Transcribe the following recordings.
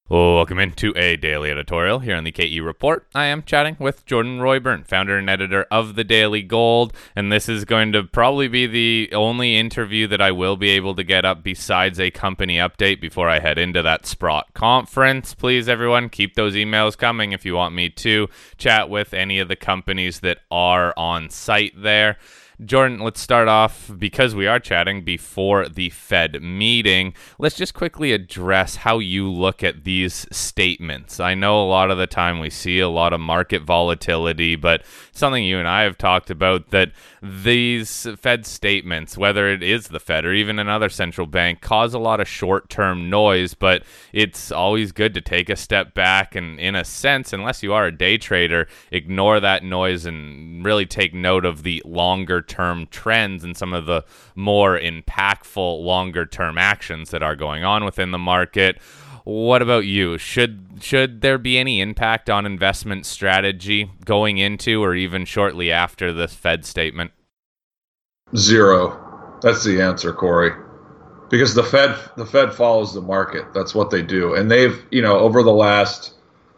Welcome into a daily editorial here on the KE Report. I am chatting with Jordan Royburn, founder and editor of the Daily Gold, and this is going to probably be the only interview that I will be able to get up besides a company update before I head into that Sprott conference. Please, everyone, keep those emails coming if you want me to chat with any of the companies that are on site there. Jordan, let's start off, because we are chatting before the Fed meeting. Let's just quickly address how you look at these statements. I know a lot of the time we see a lot of market volatility, but something you and I have talked about, that these Fed statements, whether it is the Fed or even another central bank, cause a lot of short-term noise, but it's always good to take a step back and, in a sense, unless you are a day trader, ignore that noise and really take note of the longer-term trends and some of the more impactful longer-term actions that are going on within the market. What about you? Should there be any impact on investment strategy going into or even shortly after this Fed statement? Zero. That's the answer, Corey. Because the Fed follows the market. That's what they do. And they've, over the last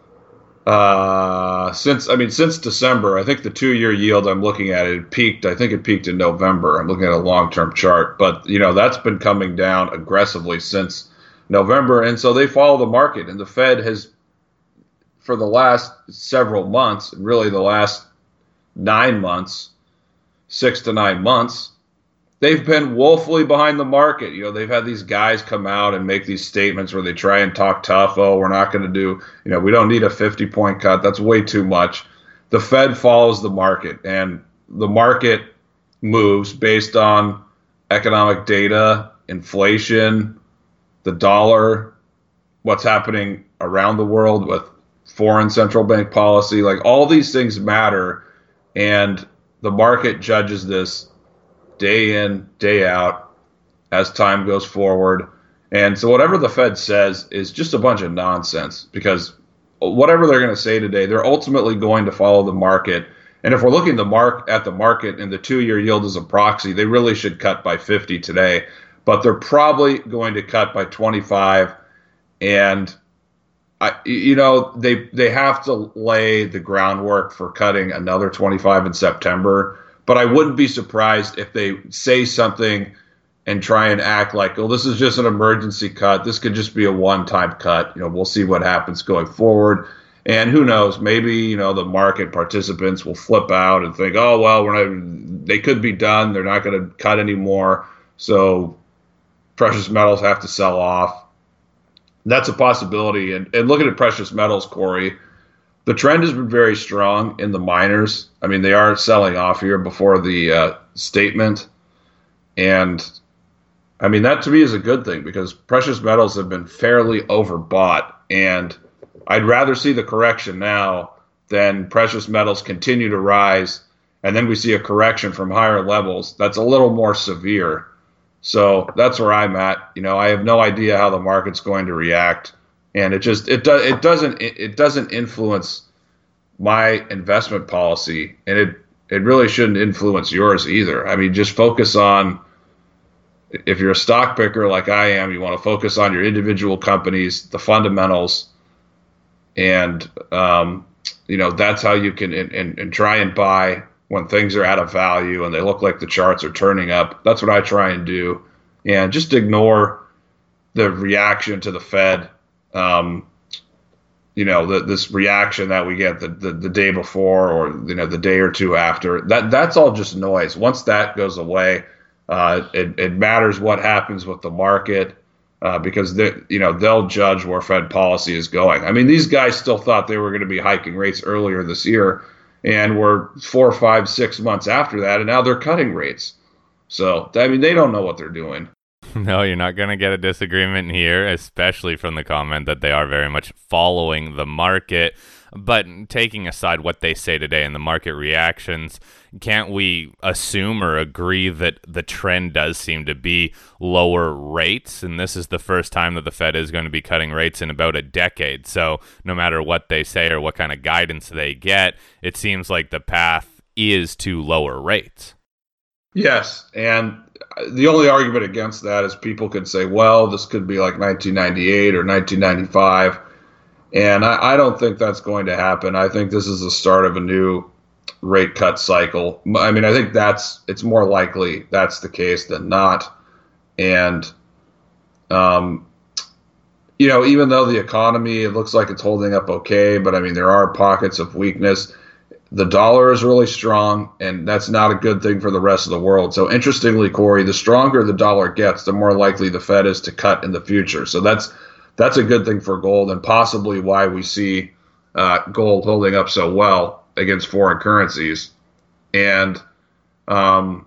since December, I think the 2-year yield I'm looking at, it peaked. I think it peaked in November. I'm looking at a long-term chart, but that's been coming down aggressively since November, and so they follow the market. And the Fed has, for the last several months, really the last 9 months, 6 to 9 months, they've been woefully behind the market. They've had these guys come out and make these statements where they try and talk tough. Oh, we're not going to do, we don't need a 50-point cut. That's way too much. The Fed follows the market, and the market moves based on economic data, inflation, the dollar, what's happening around the world with foreign central bank policy. Like, all these things matter, and the market judges this day in, day out as time goes forward. And so whatever the Fed says is just a bunch of nonsense, because whatever they're going to say today, they're ultimately going to follow the market. And if we're looking at the market and the 2-year yield as a proxy, they really should cut by 50 today. But they're probably going to cut by 25, and they have to lay the groundwork for cutting another 25 in September. But I wouldn't be surprised if they say something and try and act like, oh, this is just an emergency cut. This could just be a one-time cut. We'll see what happens going forward. And who knows? Maybe the market participants will flip out and think, oh well, they could be done. They're not going to cut anymore. So precious metals have to sell off. That's a possibility. And looking at precious metals, Corey, the trend has been very strong in the miners. I mean, they are selling off here before the statement. And, I mean, that to me is a good thing, because precious metals have been fairly overbought. And I'd rather see the correction now than precious metals continue to rise, and then we see a correction from higher levels that's a little more severe. So that's where I'm at. I have no idea how the market's going to react, and it doesn't influence my investment policy, and it really shouldn't influence yours either. I mean, just focus on, if you're a stock picker like I am, you want to focus on your individual companies, the fundamentals, and that's how you can and try and buy when things are out of value and they look like the charts are turning up. That's what I try and do. And just ignore the reaction to the Fed, this reaction that we get the day before, or, the day or two after. That's all just noise. Once that goes away, it matters what happens with the market, because they'll judge where Fed policy is going. I mean, these guys still thought they were going to be hiking rates earlier this year, and we're 4, 5, 6 months after that, and now they're cutting rates. So, I mean, they don't know what they're doing. No, you're not going to get a disagreement here, especially from the comment that they are very much following the market. But taking aside what they say today and the market reactions, can't we assume or agree that the trend does seem to be lower rates? And this is the first time that the Fed is going to be cutting rates in about a decade. So no matter what they say or what kind of guidance they get, it seems like the path is to lower rates. Yes, and the only argument against that is people could say, well, this could be like 1998 or 1995. And I don't think that's going to happen. I think this is the start of a new rate cut cycle. I mean, I think it's more likely that's the case than not. And, even though the economy, it looks like it's holding up okay, but I mean, there are pockets of weakness. The dollar is really strong, and that's not a good thing for the rest of the world. So interestingly, Corey, the stronger the dollar gets, the more likely the Fed is to cut in the future. So that's a good thing for gold, and possibly why we see gold holding up so well against foreign currencies. And and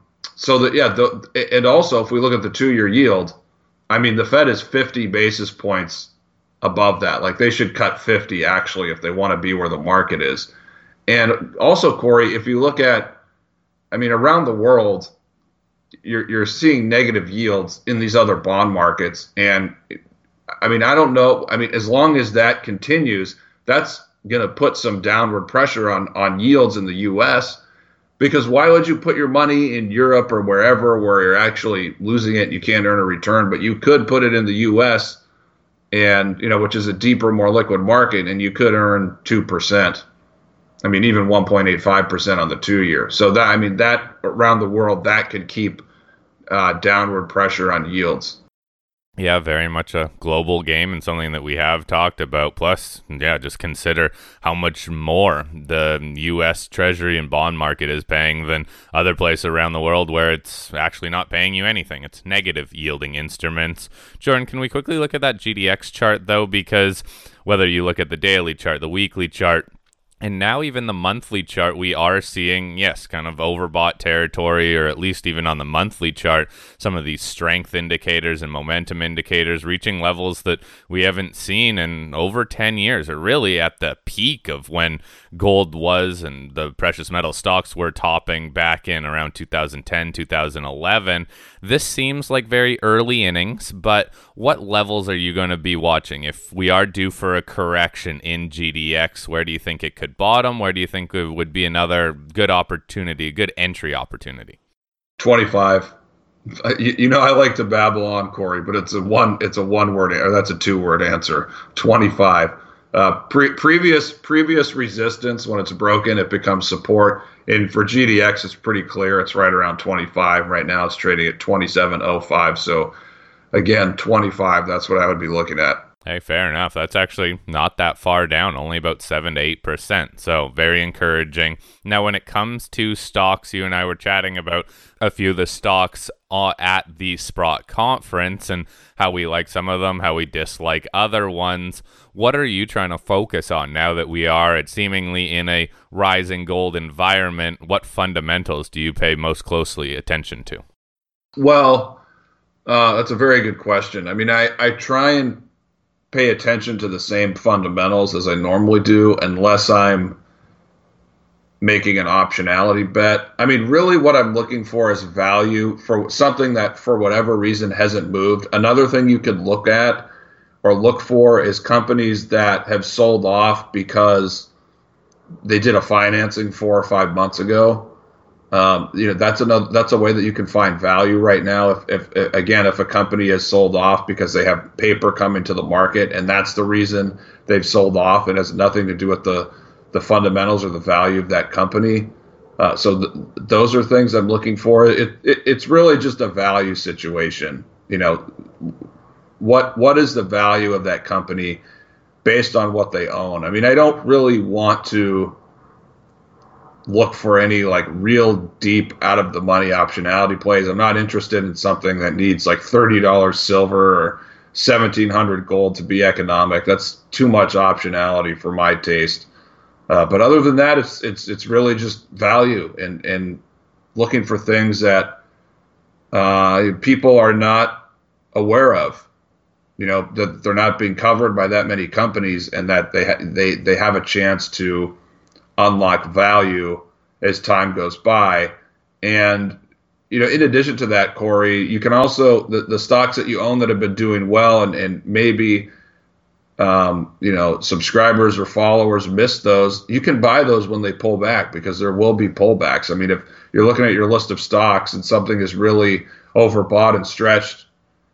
also if we look at the 2-year yield, I mean, the Fed is 50 basis points above that. Like, they should cut 50 actually if they want to be where the market is. And also, Corey, if you look at, I mean, around the world, you're seeing negative yields in these other bond markets. And I mean, I don't know. I mean, as long as that continues, that's going to put some downward pressure on yields in the U.S. Because why would you put your money in Europe or wherever where you're actually losing it and you can't earn a return, but you could put it in the U.S. and, which is a deeper, more liquid market, and you could earn 2%. I mean, even 1.85% on the 2-year. So that around the world, that could keep downward pressure on yields. Yeah, very much a global game and something that we have talked about. Plus, just consider how much more the U.S. Treasury and bond market is paying than other places around the world where it's actually not paying you anything. It's negative yielding instruments. Jordan, can we quickly look at that GDX chart, though? Because whether you look at the daily chart, the weekly chart, and now even the monthly chart, we are seeing, yes, kind of overbought territory, or at least even on the monthly chart, some of these strength indicators and momentum indicators reaching levels that we haven't seen in over 10 years, or really at the peak of when gold was and the precious metal stocks were topping back in around 2010, 2011. This seems like very early innings, but what levels are you going to be watching? If we are due for a correction in GDX, where do you think it could bottom? Where do you think it would be another good opportunity, good entry opportunity? 25. I like to babble on, Corey, but it's a one word, or that's a 2-word answer. 25. Previous resistance, when it's broken, it becomes support. And for GDX, it's pretty clear. It's right around 25. Right now, it's trading at 27.05. So again, 25. That's what I would be looking at. Hey, fair enough. That's actually not that far down, only about 7 to 8%. So very encouraging. Now, when it comes to stocks, you and I were chatting about a few of the stocks at the Sprott conference and how we like some of them, how we dislike other ones. What are you trying to focus on now that we are seemingly in a rising gold environment? What fundamentals do you pay most closely attention to? Well, that's a very good question. I mean, I try and pay attention to the same fundamentals as I normally do, unless I'm making an optionality bet. I mean, really what I'm looking for is value for something that for whatever reason hasn't moved. Another thing you could look at or look for is companies that have sold off because they did a financing 4 or 5 months ago. That's a way that you can find value right now. If a company has sold off because they have paper coming to the market, and that's the reason they've sold off, it has nothing to do with the fundamentals or the value of that company. Those are things I'm looking for. It's really just a value situation. What is the value of that company based on what they own? I mean, I don't really want to look for any like real deep out of the money optionality plays. I'm not interested in something that needs like $30 silver or 1,700 gold to be economic. That's too much optionality for my taste. But other than that, it's really just value and looking for things that people are not aware of. That they're not being covered by that many companies, and that they have a chance to unlock value as time goes by. And in addition to that, Corey, you can also the stocks that you own that have been doing well and maybe subscribers or followers missed those, you can buy those when they pull back, because there will be pullbacks. I mean, if you're looking at your list of stocks and something is really overbought and stretched,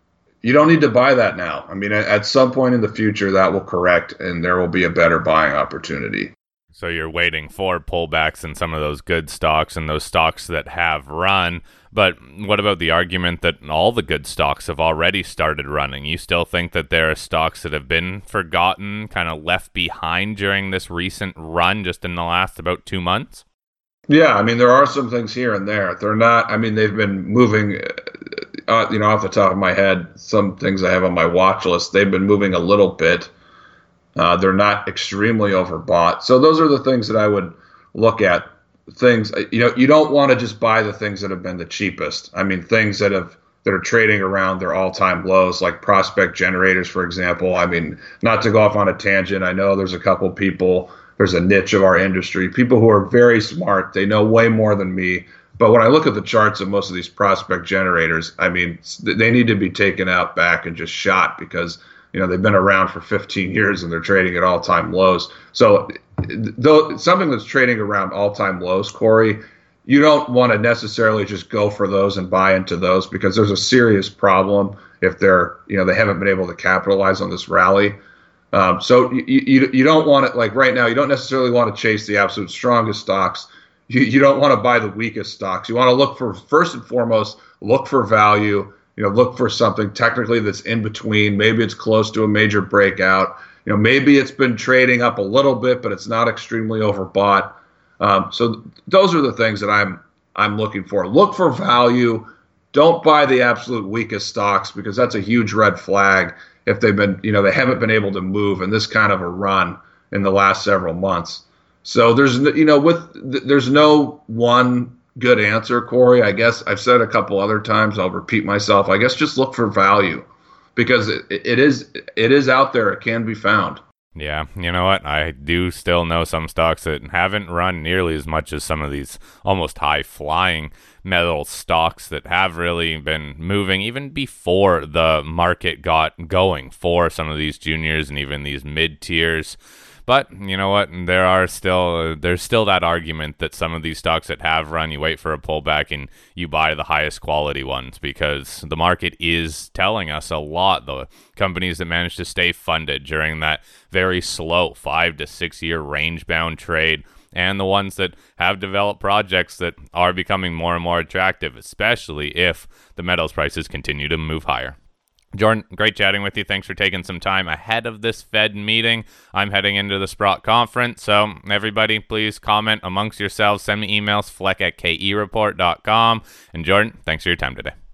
you don't need to buy that now. I mean, at some point in the future, that will correct, and there will be a better buying opportunity. So you're waiting for pullbacks in some of those good stocks and those stocks that have run. But what about the argument that all the good stocks have already started running? You still think that there are stocks that have been forgotten, kind of left behind during this recent run just in the last about 2 months? Yeah, I mean, there are some things here and there. They're not, I mean, they've been moving, off the top of my head, some things I have on my watch list, they've been moving a little bit. They're not extremely overbought. So those are the things that I would look at. Things, you don't want to just buy the things that have been the cheapest. I mean, things that are trading around their all-time lows, like prospect generators, for example. I mean, not to go off on a tangent, I know there's a couple people, there's a niche of our industry, people who are very smart. They know way more than me. But when I look at the charts of most of these prospect generators, I mean, they need to be taken out back and just shot because they've been around for 15 years and they're trading at all-time lows. So though something that's trading around all-time lows, Corey, you don't want to necessarily just go for those and buy into those because there's a serious problem if they haven't been able to capitalize on this rally. So you don't want it, like right now, you don't necessarily want to chase the absolute strongest stocks. You don't want to buy the weakest stocks. You want to look for, first and foremost, look for value. Look for something technically that's in between. Maybe it's close to a major breakout. Maybe it's been trading up a little bit, but it's not extremely overbought. So those are the things that I'm looking for. Look for value. Don't buy the absolute weakest stocks because that's a huge red flag if they haven't been able to move in this kind of a run in the last several months. So there's no one good answer, Corey. I guess I've said a couple other times, I'll repeat myself. I guess just look for value because it is out there. It can be found. Yeah, you know what? I do still know some stocks that haven't run nearly as much as some of these almost high-flying metal stocks that have really been moving even before the market got going for some of these juniors and even these mid-tiers. But you know what? There's still that argument that some of these stocks that have run, you wait for a pullback and you buy the highest quality ones because the market is telling us a lot. The companies that manage to stay funded during that very slow 5 to 6 year range-bound trade, and the ones that have developed projects that are becoming more and more attractive, especially if the metals prices continue to move higher. Jordan, great chatting with you. Thanks for taking some time ahead of this Fed meeting. I'm heading into the Sprott conference, so everybody please comment amongst yourselves. Send me emails, fleck@kereport.com. And Jordan, thanks for your time today.